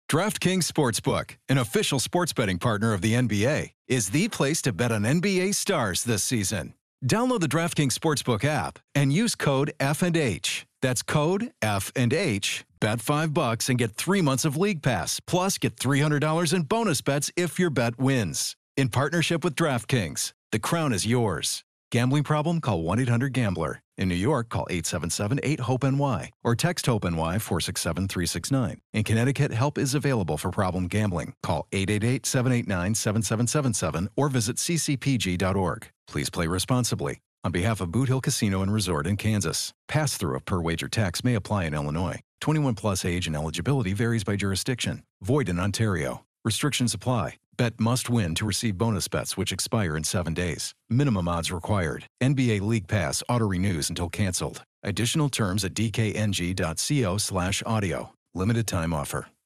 DraftKings Sportsbook, an official sports betting partner of the NBA, is the place to bet on NBA stars this season. Download the DraftKings Sportsbook app and use code F&H. That's code F&H. Bet $5 and get 3 months of League Pass. Plus, get $300 in bonus bets if your bet wins. In partnership with DraftKings, the crown is yours. Gambling problem? Call 1-800-GAMBLER. In New York, call 877-8-HOPE-NY or text HOPE-NY 467-369. In Connecticut, help is available for problem gambling. Call 888-789-7777 or visit ccpg.org. Please play responsibly. On behalf of Boot Hill Casino and Resort in Kansas, pass-through of per-wager tax may apply in Illinois. 21-plus age and eligibility varies by jurisdiction. Void in Ontario. Restrictions apply. Bet must win to receive bonus bets which expire in 7 days. Minimum odds required. NBA League Pass auto-renews until canceled. Additional terms at dkng.co/audio. Limited time offer.